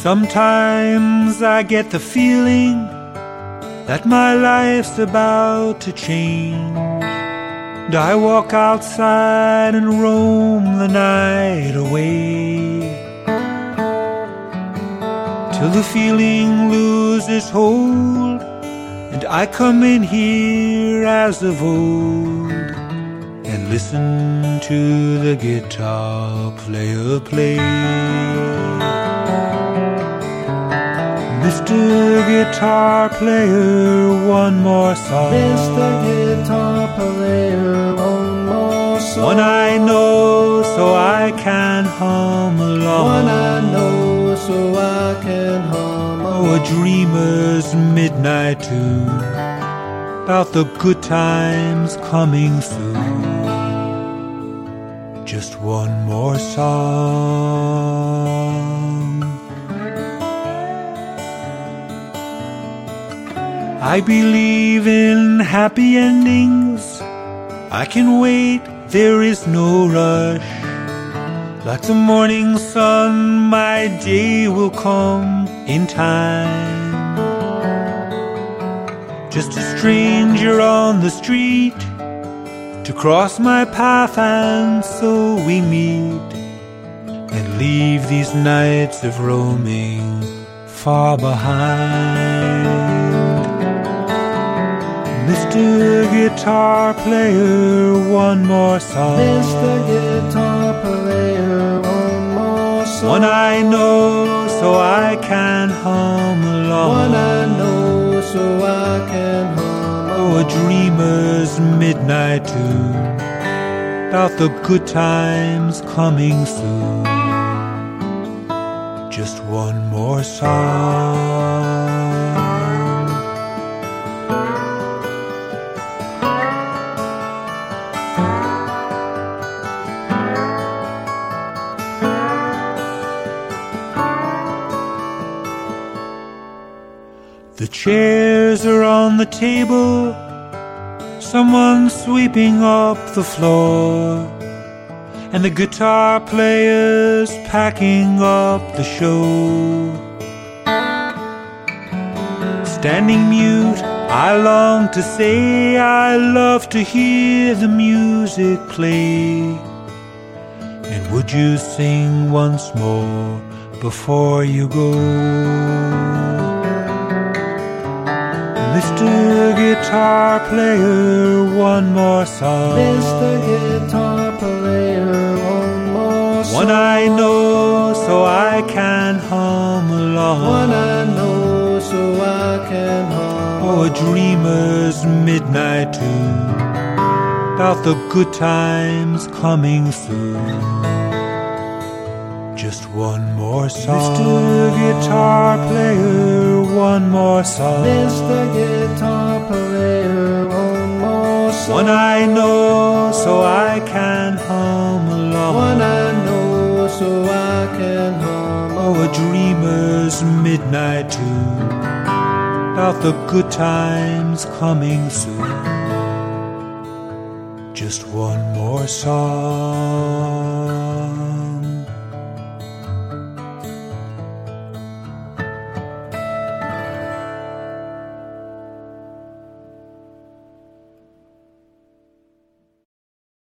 Sometimes I get the feeling that my life's about to change, and I walk outside and roam the night away, till the feeling loses hold, and I come in here as of old and listen to the guitar player play. Mr. Guitar Player, one more song. Mr. Guitar Player, one more song. One I know so I can hum along. One I know so I can hum along. Oh, a dreamer's midnight tune about the good times coming soon. Just one more song. I believe in happy endings. I can wait, there is no rush. Like the morning sun, my day will come in time. Just a stranger on the street to cross my path, and so we meet and leave these nights of roaming far behind. Mr. Guitar Player, one more song. Mr. Guitar Player, one more song. One I know so I can hum along. One I know so I can hum along. Oh, a dreamer's midnight tune about the good times coming soon. Just one more song. The chairs are on the table, someone's sweeping up the floor, and the guitar player's packing up the show. Standing mute, I long to say I love to hear the music play. And would you sing once more before you go? Mr. Guitar Player, one more song. Mr. Guitar Player, one more song. One I know so I can hum along. One I know so I can hum. Oh, a dreamer's midnight tune about the good times coming soon. Just one more song. Mr. Guitar Player, one more song. Mr. Guitar Player, one more song. One I know so I can hum along. One I know so I can hum along. Oh, a dreamer's midnight tune about the good times coming soon. Just one more song.